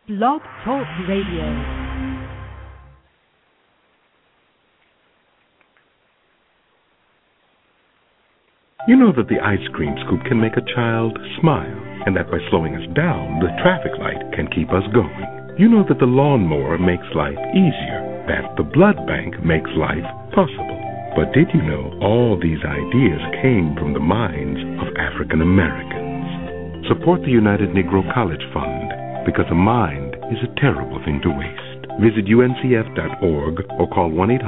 Blog Talk Radio. You know that the ice cream scoop can make a child smile, and that by slowing us down, the traffic light can keep us going. You know that the lawnmower makes life easier, that the blood bank makes life possible. But did you know all these ideas came from the minds of African Americans? Support the United Negro College Fund, because a mind is a terrible thing to waste. Visit uncf.org or call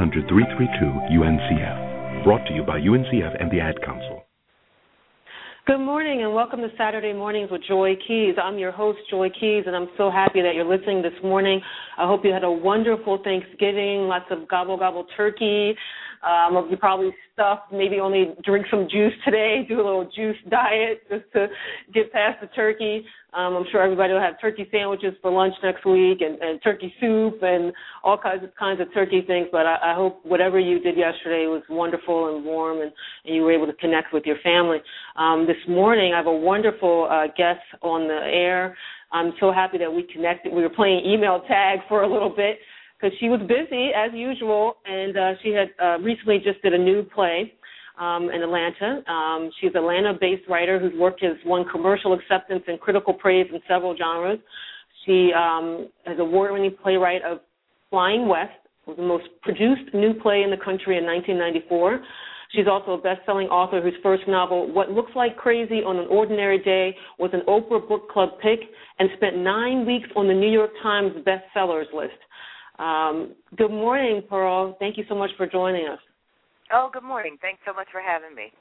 1-800-332-UNCF. Brought to you by UNCF and the Ad Council. Good morning and welcome to Saturday Mornings with Joy Keys. I'm your host, Joy Keys, and I'm so happy that you're listening this morning. I hope you had a wonderful Thanksgiving, lots of gobble-gobble turkey. You probably stuffed, maybe only drink some juice today, do a little juice diet just to get past the turkey. I'm sure everybody will have turkey sandwiches for lunch next week and turkey soup and all kinds of turkey things. But I hope whatever you did yesterday was wonderful and warm and you were able to connect with your family. This morning I have a wonderful guest on the air. I'm so happy that we connected. We were playing email tag for a little bit, because she was busy, as usual, and she had recently just did a new play in Atlanta. She's an Atlanta-based writer whose work has won commercial acceptance and critical praise in several genres. She is award-winning playwright of Flying West, was the most produced new play in the country in 1994. She's also a best-selling author whose first novel, What Looks Like Crazy on an Ordinary Day, was an Oprah Book Club pick and spent 9 weeks on the New York Times bestsellers list. Good morning, Pearl. Thank you so much for joining us. Oh, good morning. Thanks so much for having me.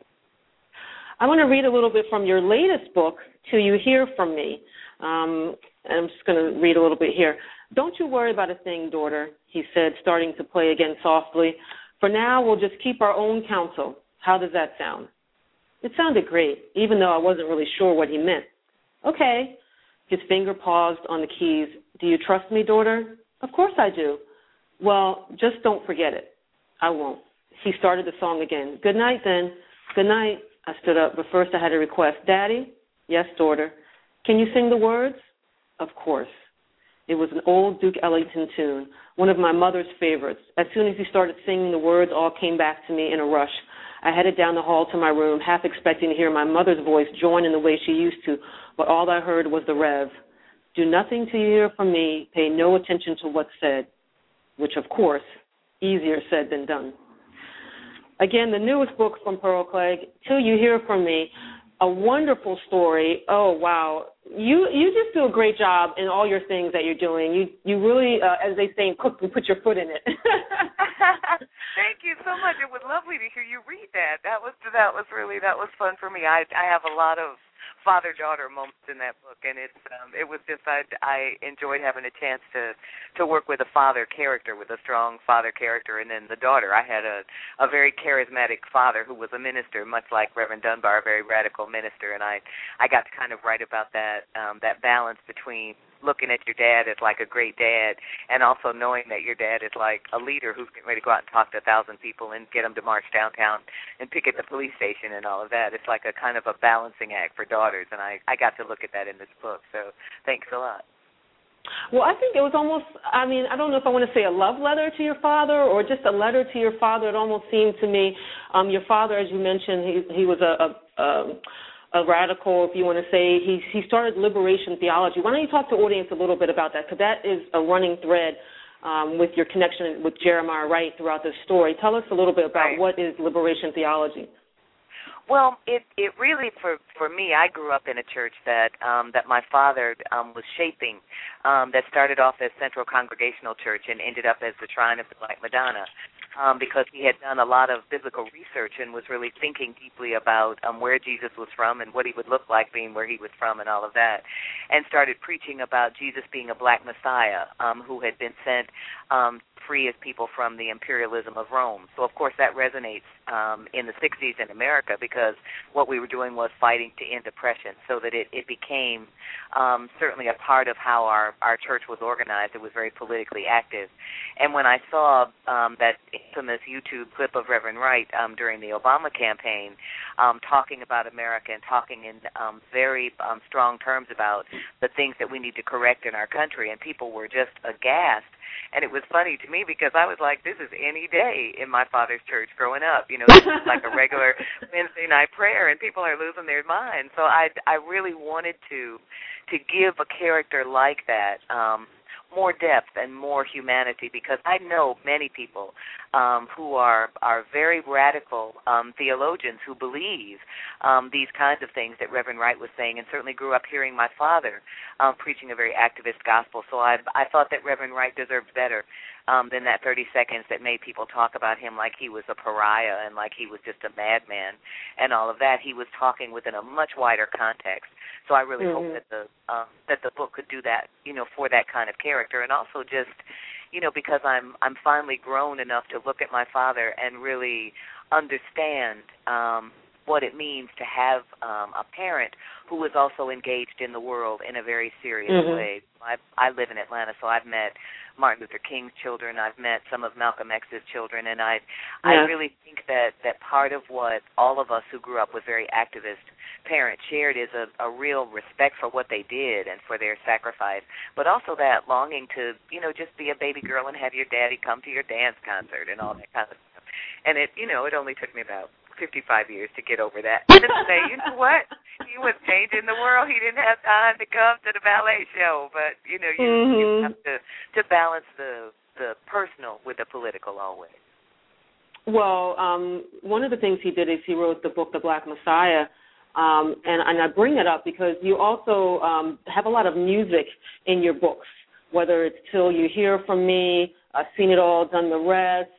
I want to read a little bit from your latest book, Till You Hear From Me. And I'm just going to read a little bit here. Don't you worry about a thing, daughter, he said, starting to play again softly. For now, we'll just keep our own counsel. How does that sound? It sounded great, even though I wasn't really sure what he meant. Okay. His finger paused on the keys. Do you trust me, daughter? Of course I do. Well, just don't forget it. I won't. He started the song again. Good night, then. Good night. I stood up, but first I had a request. Daddy? Yes, daughter. Can you sing the words? Of course. It was an old Duke Ellington tune, one of my mother's favorites. As soon as he started singing, the words all came back to me in a rush. I headed down the hall to my room, half expecting to hear my mother's voice join in the way she used to, but all I heard was the rev. Do nothing till you hear from me. Pay no attention to what's said, which, of course, easier said than done. Again, the newest book from Pearl Cleage, Till You Hear From Me, a wonderful story. Oh, wow. You just do a great job in all your things that you're doing. You really, as they say in cooking, put your foot in it. Thank you so much. It was lovely to hear you read that. That was fun for me. I have a lot of father-daughter moments in that book, and it was just I enjoyed having a chance to work with a father character, with a strong father character, and then the daughter. I had a very charismatic father who was a minister, much like Reverend Dunbar, a very radical minister, and I got to kind of write about that balance between looking at your dad as like a great dad and also knowing that your dad is like a leader who's getting ready to go out and talk to 1,000 people and get them to march downtown and picket the police station and all of that. It's like a kind of a balancing act for daughters, and I got to look at that in this book, so thanks a lot. Well, I think it was almost, I don't know if I want to say a love letter to your father or just a letter to your father. It almost seemed to me, your father, as you mentioned, he was a radical, if you want to say. He started liberation theology. Why don't you talk to the audience a little bit about that, because that is a running thread with your connection with Jeremiah Wright throughout this story. Tell us a little bit about what is liberation theology. Well, it really, for me, I grew up in a church that my father was shaping, that started off as Central Congregational Church and ended up as the Shrine of the Black Madonna. Because he had done a lot of biblical research and was really thinking deeply about where Jesus was from and what he would look like being where he was from and all of that, and started preaching about Jesus being a black Messiah who had been sent free his people from the imperialism of Rome. So, of course, that resonates in the 60s in America, because what we were doing was fighting to end oppression, so that it became certainly a part of how our church was organized. It was very politically active. And when I saw that infamous YouTube clip of Reverend Wright during the Obama campaign talking about America and talking in very strong terms about the things that we need to correct in our country, and people were just aghast. And it was funny to me because I was like, this is any day in my father's church growing up. You know, this is like a regular Wednesday night prayer, and people are losing their minds. So I really wanted to give a character like that more depth and more humanity, because I know many people who are very radical theologians who believe these kinds of things that Reverend Wright was saying, and certainly grew up hearing my father preaching a very activist gospel. So I thought that Reverend Wright deserved better than that 30 seconds that made people talk about him like he was a pariah and like he was just a madman and all of that. He was talking within a much wider context. So I really hope that the book could do that, you know, for that kind of character, and also just, you know, because I'm finally grown enough to look at my father and really understand what it means to have a parent who is also engaged in the world in a very serious way. I live in Atlanta, so I've met Martin Luther King's children. I've met some of Malcolm X's children, and I really think that part of what all of us who grew up with very activist parents shared is a real respect for what they did and for their sacrifice, but also that longing to, you know, just be a baby girl and have your daddy come to your dance concert and all that kind of stuff. And it only took me about 55 years to get over that. And to say, you know what? He was changing the world. He didn't have time to come to the ballet show. But, you know, you have to balance the personal with the political always. Well, one of the things he did is he wrote the book, The Black Messiah. And I bring it up because you also have a lot of music in your books, whether it's Till You Hear From Me, I've Seen It All, Done the Rest,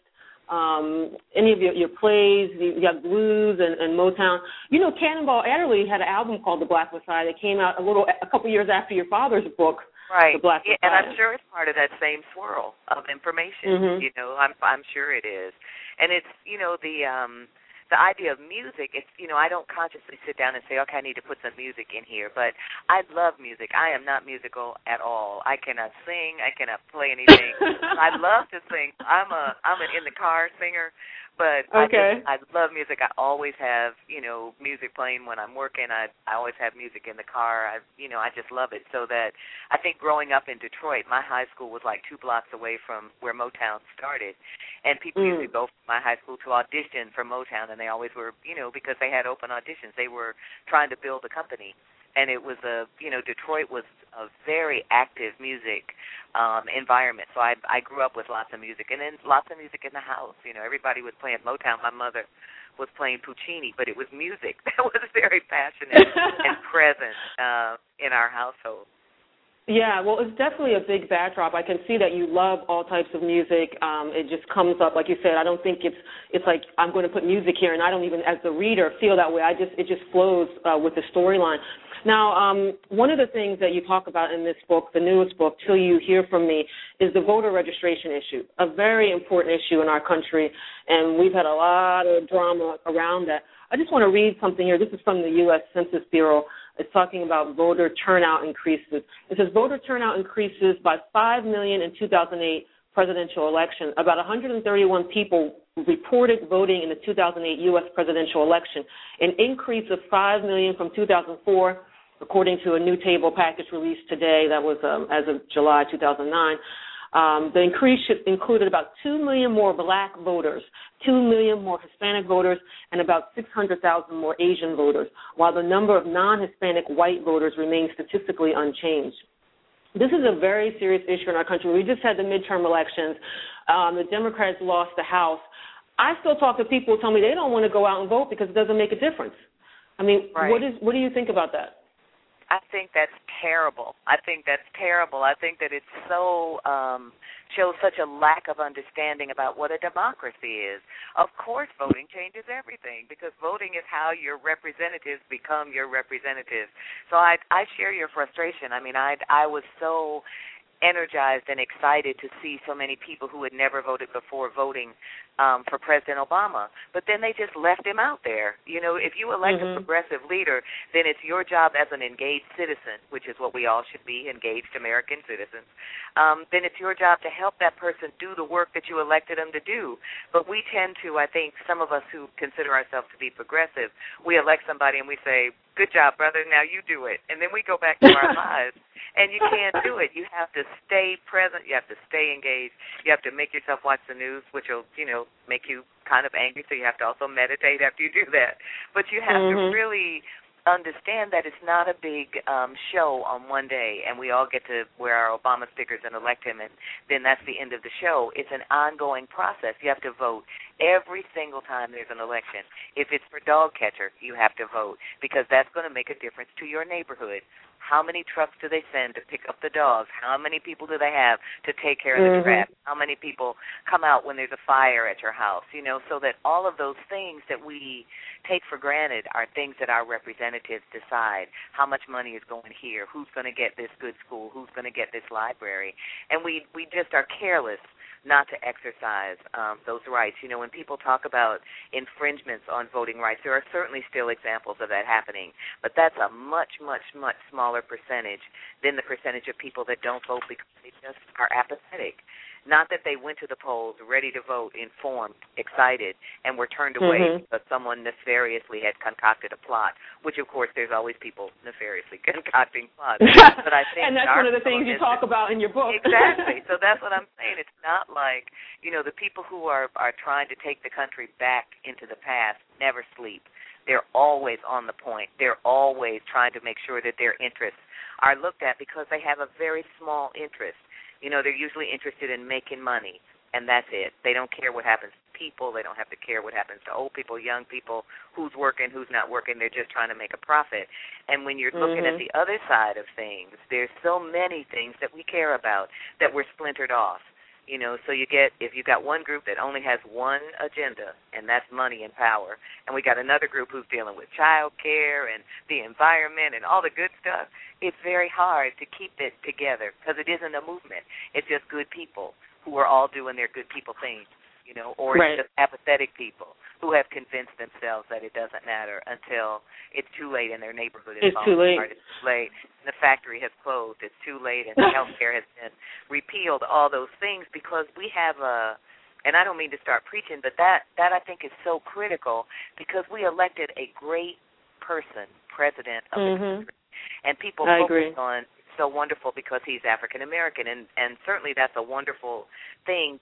any of your plays. You got blues and Motown. You know, Cannonball Adderley had an album called The Black Messiah that came out a couple years after your father's book, right? The Black Messiah. And I'm sure it's part of that same swirl of information. You know, I'm sure it is. And it's, you know, the idea of music, it's, you know, I don't consciously sit down and say, okay, I need to put some music in here, but I love music. I am not musical at all. I cannot sing. I cannot play anything. I love to sing. I'm an in-the-car singer, but I love music. I always have, you know, music playing when I'm working. I always have music in the car. I just love it. So that I think growing up in Detroit, my high school was like 2 blocks away from where Motown started, and people used to go from my high school to audition for Motown, and they always were, you know, because they had open auditions. They were trying to build a company. And it was Detroit was a very active music environment. So I grew up with lots of music, and then lots of music in the house. You know, everybody was playing Motown. My mother was playing Puccini, but it was music that was very passionate and present in our household. Yeah, well, it's definitely a big backdrop. I can see that you love all types of music. It just comes up, like you said. I don't think it's like I'm going to put music here, and I don't even, as the reader, feel that way. It just flows with the storyline. Now, one of the things that you talk about in this book, the newest book, Till You Hear From Me, is the voter registration issue, a very important issue in our country, and we've had a lot of drama around that. I just want to read something here. This is from the U.S. Census Bureau. It's talking about voter turnout increases. It says voter turnout increases by 5 million in 2008 presidential election. About 131 people reported voting in the 2008 U.S. presidential election, an increase of 5 million from 2004, according to a new table package released today that was as of July 2009. The increase included about 2 million more black voters, 2 million more Hispanic voters, and about 600,000 more Asian voters, while the number of non-Hispanic white voters remains statistically unchanged. This is a very serious issue in our country. We just had the midterm elections. The Democrats lost the House. I still talk to people who tell me they don't want to go out and vote because it doesn't make a difference. I mean, right. What do you think about that? I think that's terrible. I think that it so shows such a lack of understanding about what a democracy is. Of course, voting changes everything because voting is how your representatives become your representatives. So I share your frustration. I mean, I was so energized and excited to see so many people who had never voted before voting for President Obama. But then they just left him out there. You know, if you elect a progressive leader, then it's your job as an engaged citizen, which is what we all should be, engaged American citizens. Then it's your job to help that person do the work that you elected them to do. But we tend to, I think, some of us who consider ourselves to be progressive, we elect somebody and we say, good job, brother, now you do it. And then we go back to our lives. And you can't do it. You have to stay present. You have to stay engaged. You have to make yourself watch the news, which will, you know, make you kind of angry, so you have to also meditate after you do that. But you have to really understand that it's not a big show on one day, and we all get to wear our Obama stickers and elect him, and then that's the end of the show. It's an ongoing process. You have to vote every single time there's an election. If it's for dog catcher, you have to vote, because that's going to make a difference to your neighborhood. How many trucks do they send to pick up the dogs? How many people do they have to take care of the trash? How many people come out when there's a fire at your house? You know, so that all of those things that we take for granted are things that our representatives decide. How much money is going here? Who's going to get this good school? Who's going to get this library? And we just are careless not to exercise those rights. You know, when people talk about infringements on voting rights, there are certainly still examples of that happening, but that's a much, much, much smaller percentage than the percentage of people that don't vote because they just are apathetic. Not that they went to the polls ready to vote, informed, excited, and were turned away because someone nefariously had concocted a plot, which, of course, there's always people nefariously concocting plots. But I think and that's one of the things you talk about in your book. Exactly. So that's what I'm saying. It's not like, you know, the people who are trying to take the country back into the past never sleep. They're always on the point. They're always trying to make sure that their interests are looked at because they have a very small interest. You know, they're usually interested in making money, and that's it. They don't care what happens to people. They don't have to care what happens to old people, young people, who's working, who's not working. They're just trying to make a profit. And when you're looking at the other side of things, there's so many things that we care about that we're splintered off. You know, so if you got one group that only has one agenda, and that's money and power, and we got another group who's dealing with child care and the environment and all the good stuff, it's very hard to keep it together because it isn't a movement. It's just good people who are all doing their good people things, you know, or it's just apathetic people who have convinced themselves that it doesn't matter until it's too late and their neighborhood is falling apart. It's too late. And the factory has closed. It's too late, and health care has been repealed, all those things, because we have and I don't mean to start preaching, but that I think is so critical because we elected a great person, president of the country. And people focus on so wonderful because he's African American, and certainly that's a wonderful thing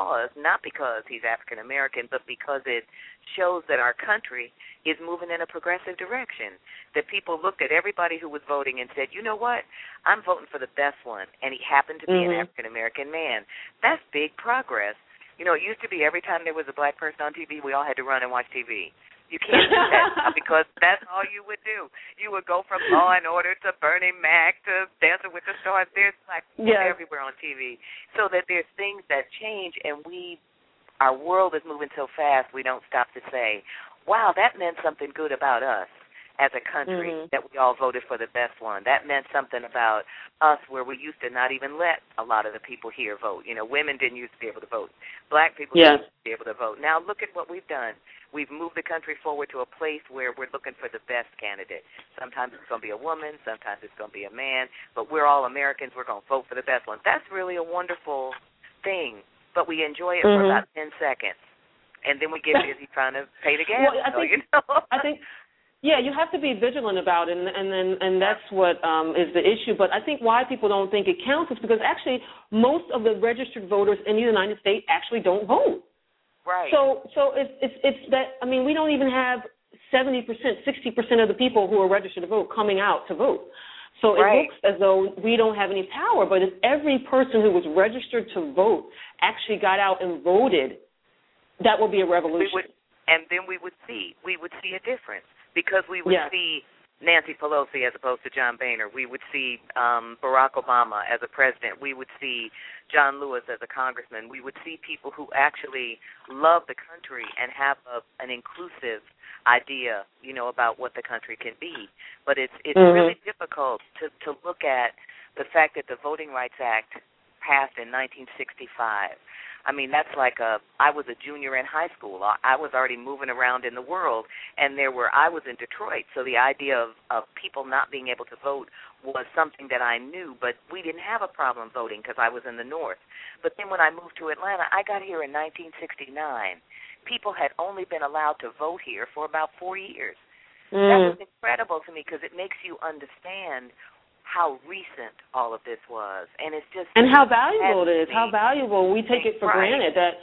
not because he's African American, but because it shows that our country is moving in a progressive direction. That people looked at everybody who was voting and said, you know what, I'm voting for the best one, and he happened to be an African American man. That's big progress. You know, it used to be every time there was a black person on TV, we all had to run and watch TV. You can't do that now because that's all you would do. You would go from Law and Order to Bernie Mac to Dancing with the Stars. There's black people everywhere on TV. So that there's things that change, and our world is moving so fast we don't stop to say, wow, that meant something good about us as a country, that we all voted for the best one. That meant something about us where we used to not even let a lot of the people here vote. You know, women didn't used to be able to vote. Black people didn't used to be able to vote. Now look at what we've done. We've moved the country forward to a place where we're looking for the best candidate. Sometimes it's going to be a woman. Sometimes it's going to be a man. But we're all Americans. We're going to vote for the best one. That's really a wonderful thing. But we enjoy it for about 10 seconds. And then we get busy trying to pay the gas. Well, I think yeah, you have to be vigilant about it, and that's what is the issue. But I think why people don't think it counts is because actually most of the registered voters in the United States actually don't vote. Right. So it's that, I mean, we don't even have 70%, 60% of the people who are registered to vote coming out to vote. So it looks as though we don't have any power, but if every person who was registered to vote actually got out and voted, that would be a revolution. And then we would see a difference. Because we would see Nancy Pelosi as opposed to John Boehner. We would see Barack Obama as a president. We would see John Lewis as a congressman. We would see people who actually love the country and have an inclusive idea, you know, about what the country can be. But it's really difficult to look at the fact that the Voting Rights Act passed in 1965. I mean, that's like I was a junior in high school. I was already moving around in the world, and I was in Detroit, so the idea of people not being able to vote was something that I knew, but we didn't have a problem voting because I was in the North. But then when I moved to Atlanta, I got here in 1969. People had only been allowed to vote here for about 4 years. That was incredible to me because it makes you understand how recent all of this was, and it's just and how valuable it is. How valuable we take it for granted that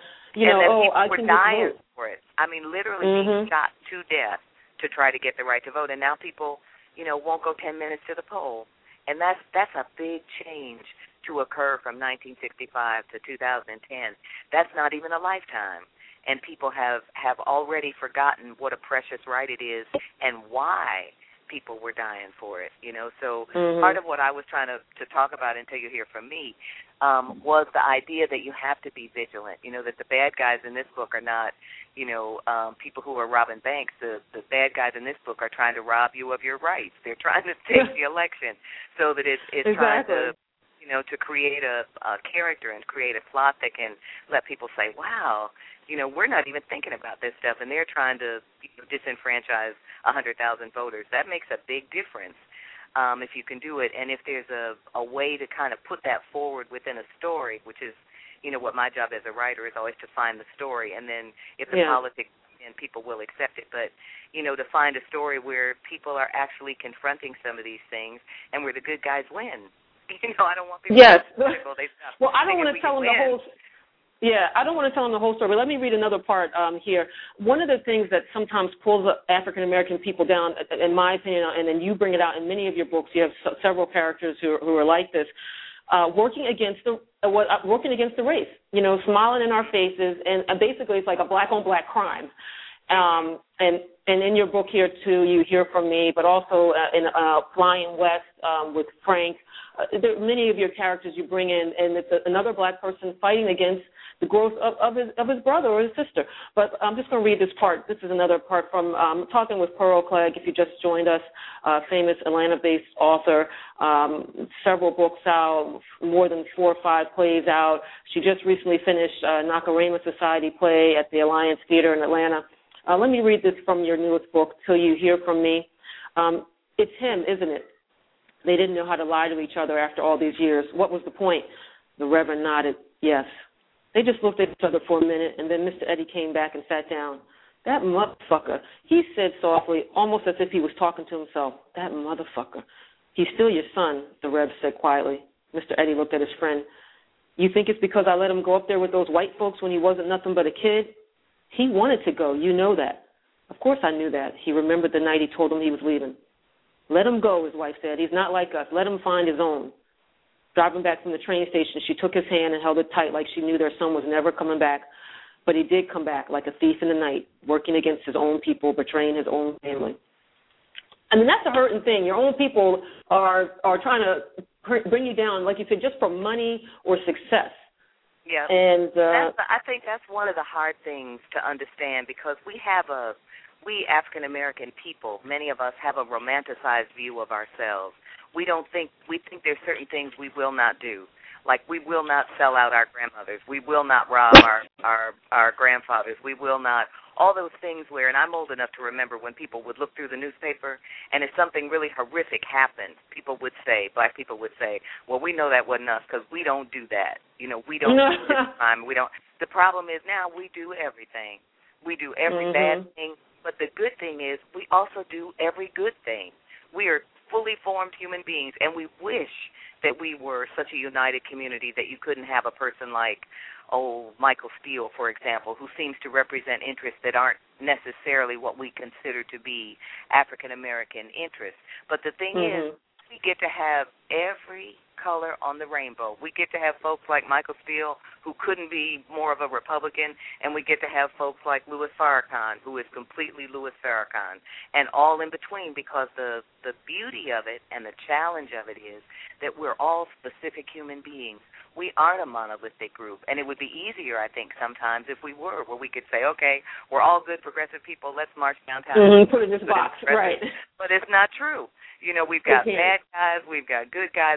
I can just vote for it. I mean, literally being shot to death to try to get the right to vote, and now people, won't go 10 minutes to the poll, and that's a big change to occur from 1965 to 2010. That's not even a lifetime, and people have already forgotten what a precious right it is and why people were dying for it, So part of what I was trying to talk about until you hear from me was the idea that you have to be vigilant, that the bad guys in this book are not, people who are robbing banks. The bad guys in this book are trying to rob you of your rights. They're trying to take the election so that it's exactly. trying to, to create a character and create a plot that can let people say, wow, we're not even thinking about this stuff, and they're trying to disenfranchise 100,000 voters. That makes a big difference if you can do it, and if there's a way to kind of put that forward within a story, which is, what my job as a writer is always to find the story, and then if the politics and people will accept it, but, to find a story where people are actually confronting some of these things and where the good guys win. I don't want people to they stop. Well, I don't want to tell them the whole. Yeah, I don't want to tell them the whole story, but let me read another part here. One of the things that sometimes pulls African-American people down, in my opinion, and then you bring it out in many of your books, you have several characters who are like this, working against the race, smiling in our faces, and basically it's like a black-on-black crime. And in your book here, too, you hear from me, but also in Flying West with Frank, there are many of your characters you bring in, and it's another black person fighting against the growth of his brother or his sister. But I'm just going to read this part. This is another part from talking with Pearl Clegg, if you just joined us, famous Atlanta-based author, several books out, more than 4 or 5 plays out. She just recently finished Nakarima Society play at the Alliance Theater in Atlanta. Let me read this from your newest book, Till You Hear From Me. It's him, isn't it? They didn't know how to lie to each other after all these years. What was the point? The Reverend nodded, yes. They just looked at each other for a minute, and then Mr. Eddie came back and sat down. That motherfucker, he said softly, almost as if he was talking to himself. That motherfucker. He's still your son, the Rev said quietly. Mr. Eddie looked at his friend. You think it's because I let him go up there with those white folks when he wasn't nothing but a kid? He wanted to go, you know that. Of course I knew that. He remembered the night he told him he was leaving. Let him go, his wife said. He's not like us. Let him find his own. Driving back from the train station, she took his hand and held it tight like she knew their son was never coming back. But he did come back like a thief in the night, working against his own people, betraying his own family. I mean, that's a hurting thing. Your own people are trying to bring you down, like you said, just for money or success. Yeah, and I think that's one of the hard things to understand because we African American people, many of us have a romanticized view of ourselves. We think there's certain things we will not do. Like we will not sell out our grandmothers. We will not rob our grandfathers. We will not, all those things where, and I'm old enough to remember when people would look through the newspaper and if something really horrific happened, black people would say, well, we know that wasn't us because we don't do that. We don't do this crime. We don't. The problem is now we do everything. We do every bad thing, but the good thing is we also do every good thing. We are fully formed human beings, and we wish that we were such a united community that you couldn't have a person like, Michael Steele, for example, who seems to represent interests that aren't necessarily what we consider to be African-American interests. But the thing is, we get to have every color on the rainbow. We get to have folks like Michael Steele, who couldn't be more of a Republican, and we get to have folks like Louis Farrakhan, who is completely Louis Farrakhan, and all in between, because the beauty of it and the challenge of it is that we're all specific human beings. We aren't a monolithic group, and it would be easier, I think, sometimes if we were, where we could say, okay, we're all good progressive people, let's march downtown. Put it in this box, right. But it's not true. We've got bad guys, we've got good guys, we've got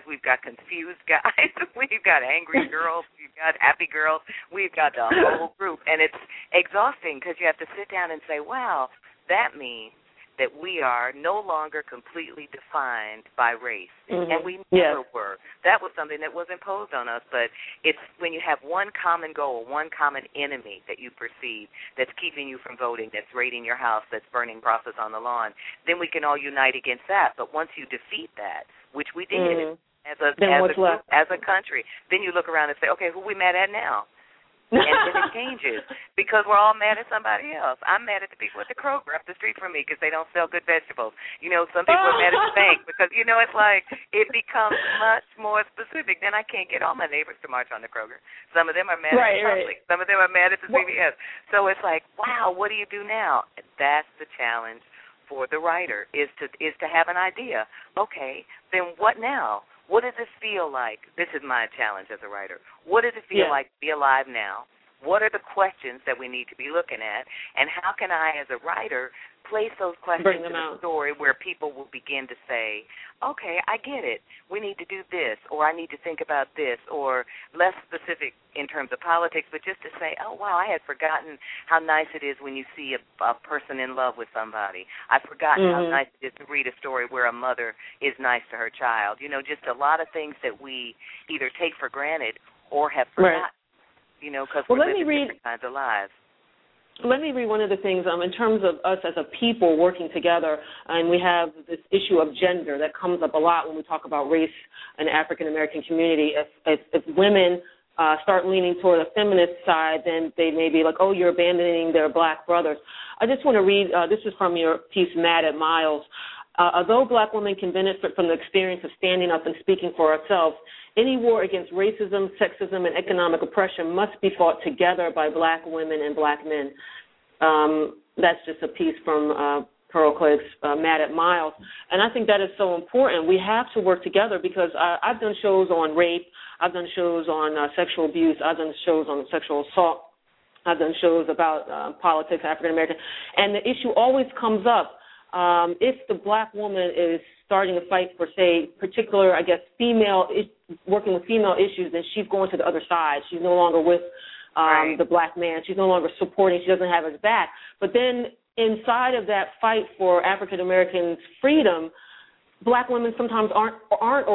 confused guys. We've got angry girls. We've got happy girls. We've got the whole group. And it's exhausting because you have to sit down and say, wow, that means that we are no longer completely defined by race. And we never were. That was something that was imposed on us. But it's when you have one common goal, one common enemy that you perceive that's keeping you from voting, that's raiding your house, that's burning crosses on the lawn, then we can all unite against that. But once you defeat that, which we did as a group, as a country, then you look around and say, okay, who we mad at now? And then it changes because we're all mad at somebody else. I'm mad at the people at the Kroger up the street from me because they don't sell good vegetables. You know, some people are mad at the bank because, you know, it's like it becomes much more specific. Then I can't get all my neighbors to march on the Kroger. Some of them are mad at the public. Some of them are mad at the CVS. So it's like, wow, what do you do now? That's the challenge for the writer is to have an idea. Okay, then what now? What does it feel like? This is my challenge as a writer. What does it feel like to be alive now? What are the questions that we need to be looking at? And how can I, as a writer, place those questions in a story where people will begin to say, okay, I get it. We need to do this, or I need to think about this, or less specific in terms of politics, but just to say, oh, wow, I had forgotten how nice it is when you see a person in love with somebody. I've forgotten how nice it is to read a story where a mother is nice to her child. You know, just a lot of things that we either take for granted or have forgotten, you know, because we're living different kinds of lives. Let me read one of the things in terms of us as a people working together, and we have this issue of gender that comes up a lot when we talk about race in the African-American community. If women start leaning toward the feminist side, then they may be like, oh, you're abandoning their black brothers. I just want to read, this is from your piece, Mad at Miles. Although black women can benefit from the experience of standing up and speaking for ourselves, any war against racism, sexism, and economic oppression must be fought together by black women and black men. That's just a piece from Pearl Clegg's Mad at Miles. And I think that is so important. We have to work together because I've done shows on rape. I've done shows on sexual abuse. I've done shows on sexual assault. I've done shows about politics, African American. And the issue always comes up. If the black woman is starting a fight for, say, particular, I guess, working with female issues, then she's going to the other side. She's no longer with the black man. She's no longer supporting. She doesn't have his back. But then inside of that fight for African Americans' freedom, black women sometimes aren't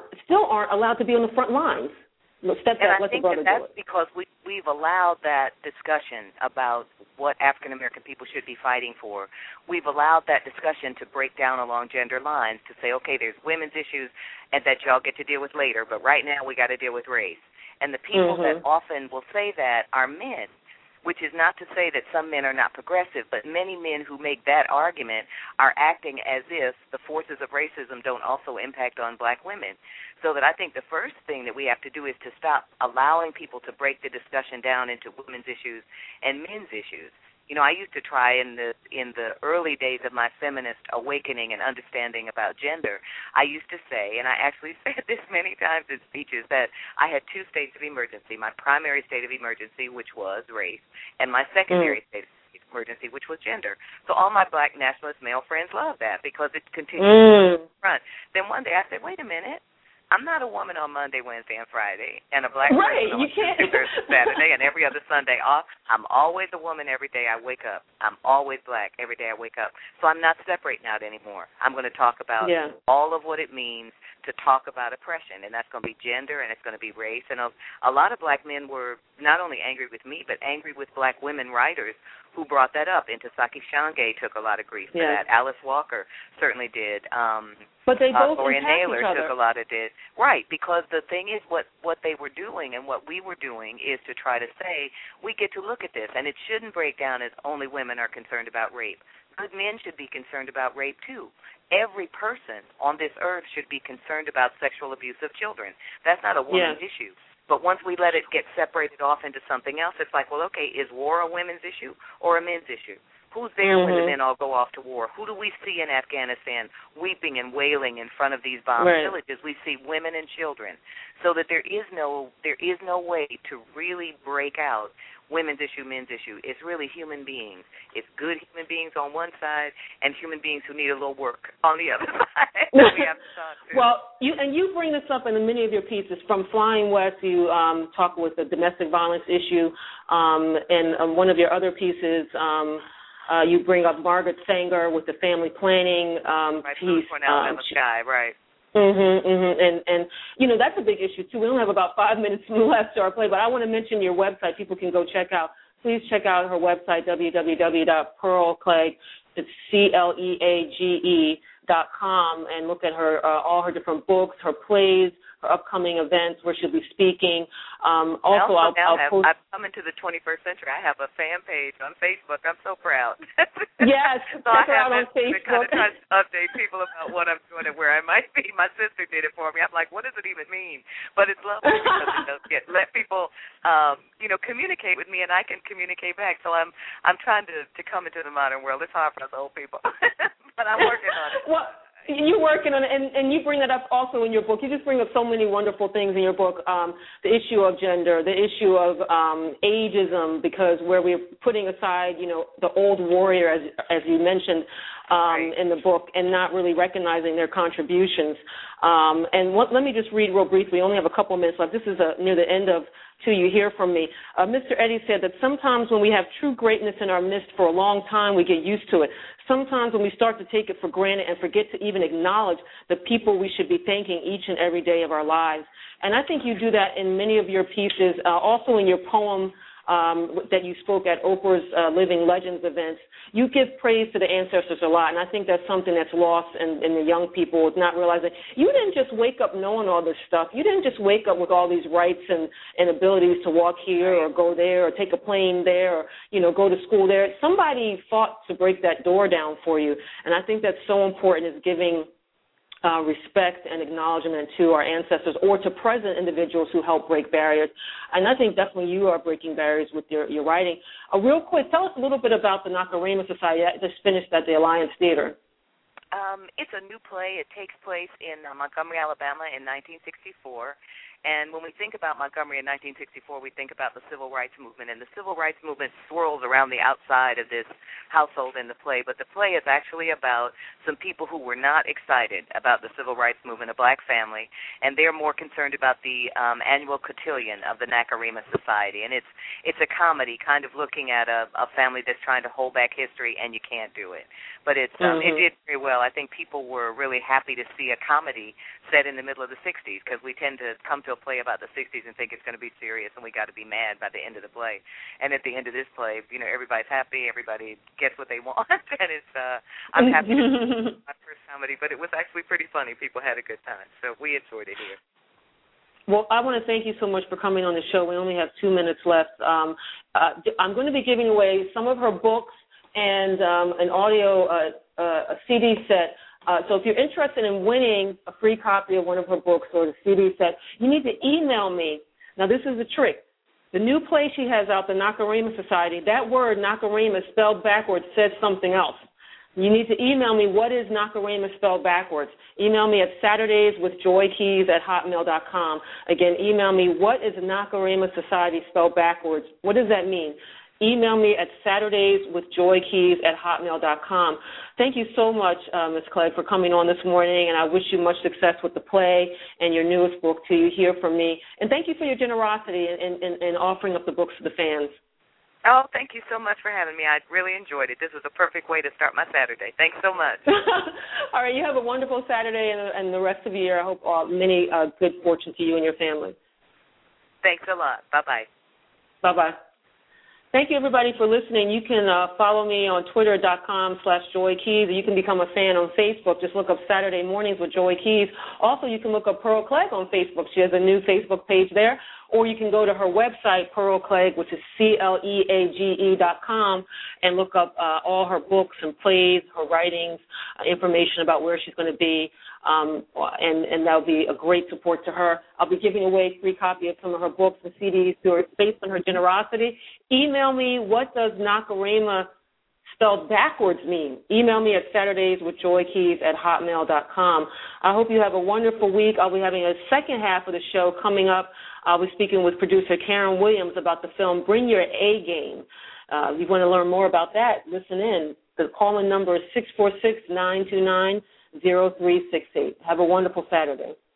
allowed to be on the front lines. And I think that's because we've allowed that discussion about what African-American people should be fighting for. We've allowed that discussion to break down along gender lines to say, okay, there's women's issues and that y'all get to deal with later, but right now we got to deal with race. And the people that often will say that are men, which is not to say that some men are not progressive, but many men who make that argument are acting as if the forces of racism don't also impact on black women. So that I think the first thing that we have to do is to stop allowing people to break the discussion down into women's issues and men's issues. You know, I used to try in the early days of my feminist awakening and understanding about gender, I used to say, and I actually said this many times in speeches, that I had two states of emergency, my primary state of emergency, which was race, and my secondary state of emergency, which was gender. So all my black nationalist male friends love that because it continues to front. Then one day I said, wait a minute. I'm not a woman on Monday, Wednesday, and Friday, and a black person on Tuesday, Thursday, Saturday, and every other Sunday off. I'm always a woman every day I wake up. I'm always black every day I wake up. So I'm not separating out anymore. I'm going to talk about all of what it means to talk about oppression, and that's going to be gender, and it's going to be race. And a lot of black men were not only angry with me, but angry with black women writers who brought that up. Ntozake Shange took a lot of grief for that. Alice Walker certainly did. But they both Gloria impact Naylor each other. took a lot of it. Right, because the thing is what they were doing and what we were doing is to try to say, we get to look at this, and it shouldn't break down as only women are concerned about rape. Good men should be concerned about rape, too. Every person on this earth should be concerned about sexual abuse of children. That's not a woman's issue. But once we let it get separated off into something else, it's like, well, okay, is war a women's issue or a men's issue? Who's there when the men all go off to war? Who do we see in Afghanistan weeping and wailing in front of these bombed villages? We see women and children. So that there is no way to really break out women's issue, men's issue. It's really human beings. It's good human beings on one side and human beings who need a little work on the other side. We have to talk to. Well, you bring this up in many of your pieces. From Flying West, you talk with the domestic violence issue. And one of your other pieces, you bring up Margaret Sanger with the family planning piece. Sky, right. And that's a big issue too. We only have about 5 minutes left to our play, but I want to mention your website. People can go check out. Please check out her website, www.pearlcleage. It's CLEAGE.com, and look at her all her different books, her plays, her upcoming events where she'll be speaking. I'll post. I've come into the 21st century. I have a fan page on Facebook. I'm so proud. Yes, so check her out on Facebook. Kind of try to update people about what I'm doing and where I might be. My sister did it for me. I'm like, what does it even mean? But it's lovely because it does let people, communicate with me, and I can communicate back. So I'm trying to come into the modern world. It's hard for us old people, but I'm working on it. Well, you're working on it, and you bring that up also in your book. You just bring up so many wonderful things in your book, the issue of gender, the issue of ageism, because where we're putting aside, the old warrior, as you mentioned in the book, and not really recognizing their contributions. Let me just read real briefly. We only have a couple of minutes left. This is near the end of Till You Hear From Me. Mr. Eddy said that sometimes when we have true greatness in our midst for a long time, we get used to it. Sometimes when we start to take it for granted and forget to even acknowledge the people we should be thanking each and every day of our lives. And I think you do that in many of your pieces, also in your poem that you spoke at Oprah's Living Legends events. You give praise to the ancestors a lot, and I think that's something that's lost in the young people, is not realizing you didn't just wake up knowing all this stuff. You didn't just wake up with all these rights and abilities to walk here or go there or take a plane there or, go to school there. Somebody fought to break that door down for you, and I think that's so important, is giving respect and acknowledgement to our ancestors or to present individuals who help break barriers. And I think definitely you are breaking barriers with your writing. Real quick, tell us a little bit about the Nakarima Society. I just finished at the Alliance Theater. It's a new play. It takes place in Montgomery, Alabama in 1964. And when we think about Montgomery in 1964, we think about the Civil Rights Movement. And the Civil Rights Movement swirls around the outside of this household in the play. But the play is actually about some people who were not excited about the Civil Rights Movement, a black family, and they're more concerned about the annual cotillion of the Nakarima Society. And it's a comedy kind of looking at a family that's trying to hold back history, and you can't do it. But it did very well. I think people were really happy to see a comedy set in the middle of the 60s, because we tend to come to a play about the 60s and think it's going to be serious and we got to be mad by the end of the play. And at the end of this play, everybody's happy, everybody gets what they want, and it's I'm happy to my first comedy, but it was actually pretty funny. People had a good time, so we enjoyed it here. Well, I want to thank you so much for coming on the show. We only have 2 minutes left. I'm going to be giving away some of her books and an audio a CD set. So if you're interested in winning a free copy of one of her books or the CD set, you need to email me. Now, this is the trick. The new play she has out, the Nakarima Society, that word Nakarima spelled backwards says something else. You need to email me, what is Nakarima spelled backwards? Email me at SaturdaysWithJoyKeys@hotmail.com. Again, email me, what is Nakarima Society spelled backwards? What does that mean? Email me at SaturdaysWithJoyKeys@hotmail.com. Thank you so much, Ms. Clegg, for coming on this morning, and I wish you much success with the play and your newest book, Till You Hear From Me. And thank you for your generosity in offering up the books to the fans. Oh, thank you so much for having me. I really enjoyed it. This was a perfect way to start my Saturday. Thanks so much. All right, you have a wonderful Saturday and the rest of the year. I hope many good fortune to you and your family. Thanks a lot. Bye-bye. Bye-bye. Thank you, everybody, for listening. You can follow me on Twitter.com/JoyKeys, or you can become a fan on Facebook. Just look up Saturday Mornings with Joy Keys. Also, you can look up Pearl Clegg on Facebook. She has a new Facebook page there. Or you can go to her website, Pearl Clegg, which is CLEAGE.com, and look up all her books and plays, her writings, information about where she's going to be, and that will be a great support to her. I'll be giving away a free copy of some of her books and CDs based on her generosity. Email me, what does Nakarima spelled backwards mean? Email me at SaturdaysWithJoyKeys@hotmail.com. I hope you have a wonderful week. I'll be having a second half of the show coming up. I'll be speaking with producer Karen Williams about the film Bring Your A Game. If you want to learn more about that, listen in. The call-in number is 646-929-0368. Have a wonderful Saturday.